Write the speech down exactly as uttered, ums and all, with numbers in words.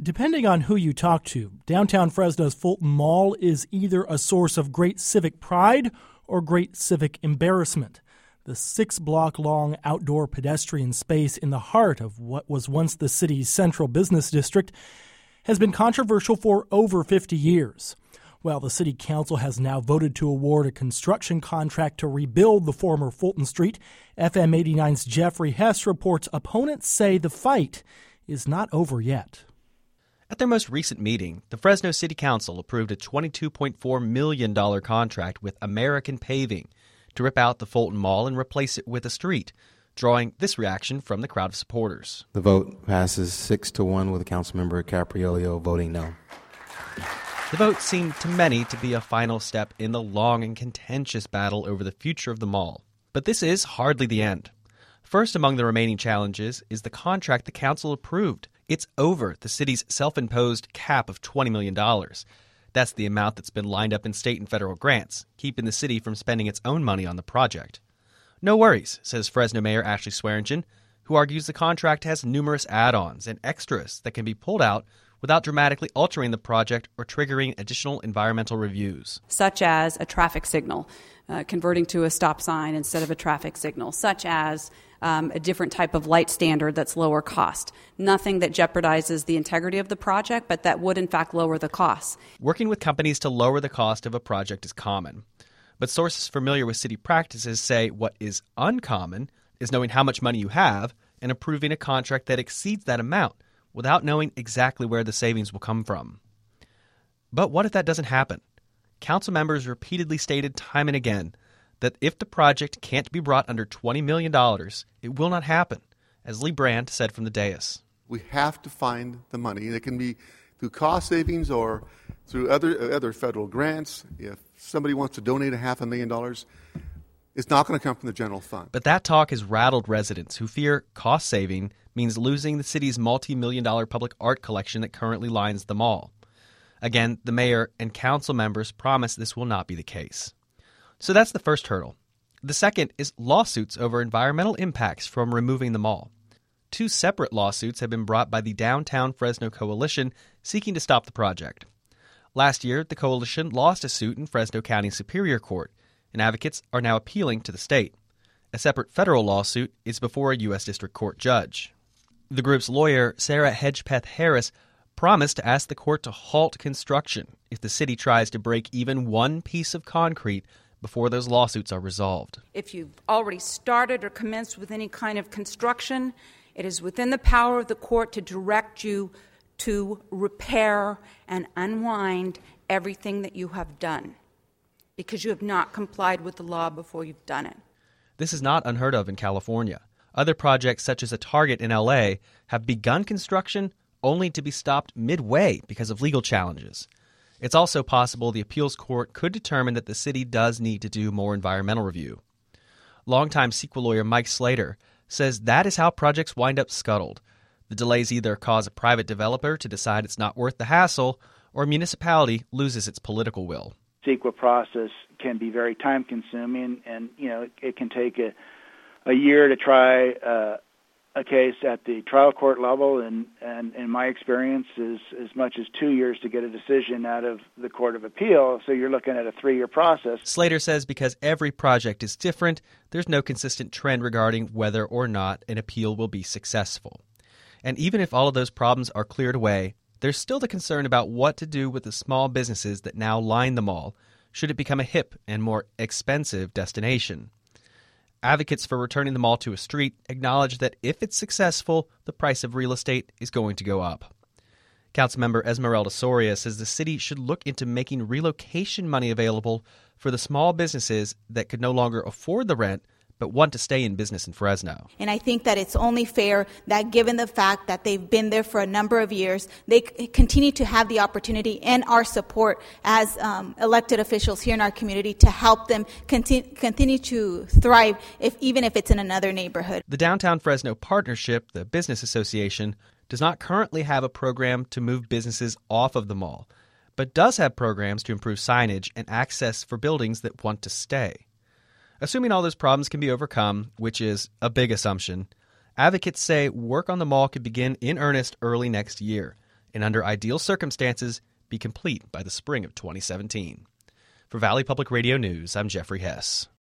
Depending on who you talk to, downtown Fresno's Fulton Mall is either a source of great civic pride or great civic embarrassment. The six-block-long outdoor pedestrian space in the heart of what was once the city's central business district has been controversial for over fifty years. Well, the city council has now voted to award a construction contract to rebuild the former Fulton Street. F M eighty-nine's Jeffrey Hess reports opponents say the fight is not over yet. At their most recent meeting, the Fresno City Council approved a twenty-two point four million dollars contract with American Paving to rip out the Fulton Mall and replace it with a street, drawing this reaction from the crowd of supporters. The vote passes six to one with Councilmember Capriolio voting no. The vote seemed to many to be a final step in the long and contentious battle over the future of the mall. But this is hardly the end. First among the remaining challenges is the contract the council approved. It's over the city's self-imposed cap of twenty million dollars. That's the amount that's been lined up in state and federal grants, keeping the city from spending its own money on the project. No worries, says Fresno Mayor Ashley Swearingen, who argues the contract has numerous add-ons and extras that can be pulled out without dramatically altering the project or triggering additional environmental reviews. Such as a traffic signal, uh, converting to a stop sign instead of a traffic signal, such as um, a different type of light standard that's lower cost. Nothing that jeopardizes the integrity of the project, but that would in fact lower the costs. Working with companies to lower the cost of a project is common. But sources familiar with city practices say what is uncommon is knowing how much money you have and approving a contract that exceeds that amount without knowing exactly where the savings will come from. But what if that doesn't happen? Council members repeatedly stated time and again that if the project can't be brought under twenty million dollars, it will not happen, as Lee Brandt said from the dais. We have to find the money. It can be through cost savings or through other other federal grants. If somebody wants to donate a half a million dollars, it's not going to come from the general fund. But that talk has rattled residents who fear cost saving means losing the city's multi-million dollar public art collection that currently lines the mall. Again, the mayor and council members promise this will not be the case. So that's the first hurdle. The second is lawsuits over environmental impacts from removing the mall. Two separate lawsuits have been brought by the Downtown Fresno Coalition seeking to stop the project. Last year, the coalition lost a suit in Fresno County Superior Court, and advocates are now appealing to the state. A separate federal lawsuit is before a U S District Court judge. The group's lawyer, Sarah Hedgepeth Harris, promised to ask the court to halt construction if the city tries to break even one piece of concrete before those lawsuits are resolved. If you've already started or commenced with any kind of construction, it is within the power of the court to direct you to repair and unwind everything that you have done, because you have not complied with the law before you've done it. This is not unheard of in California. Other projects, such as a Target in L A, have begun construction only to be stopped midway because of legal challenges. It's also possible the appeals court could determine that the city does need to do more environmental review. Longtime C E Q A lawyer Mike Slater says that is how projects wind up scuttled. The delays either cause a private developer to decide it's not worth the hassle, or a municipality loses its political will. C E Q A process can be very time-consuming, and you know it, it can take a, a year to try uh, a case at the trial court level, and, and in my experience, is as much as two years to get a decision out of the Court of Appeal. So you're looking at a three-year process. Slater says because every project is different, there's no consistent trend regarding whether or not an appeal will be successful. And even if all of those problems are cleared away, there's still the concern about what to do with the small businesses that now line the mall, should it become a hip and more expensive destination. Advocates for returning the mall to a street acknowledge that if it's successful, the price of real estate is going to go up. Councilmember Esmeralda Soria says the city should look into making relocation money available for the small businesses that could no longer afford the rent but want to stay in business in Fresno. And I think that it's only fair that given the fact that they've been there for a number of years, they c- continue to have the opportunity and our support as um, elected officials here in our community to help them conti- continue to thrive, if even if it's in another neighborhood. The Downtown Fresno Partnership, the business association, does not currently have a program to move businesses off of the mall, but does have programs to improve signage and access for buildings that want to stay. Assuming all those problems can be overcome, which is a big assumption, advocates say work on the mall could begin in earnest early next year, and under ideal circumstances, be complete by the spring of twenty seventeen. For Valley Public Radio News, I'm Jeffrey Hess.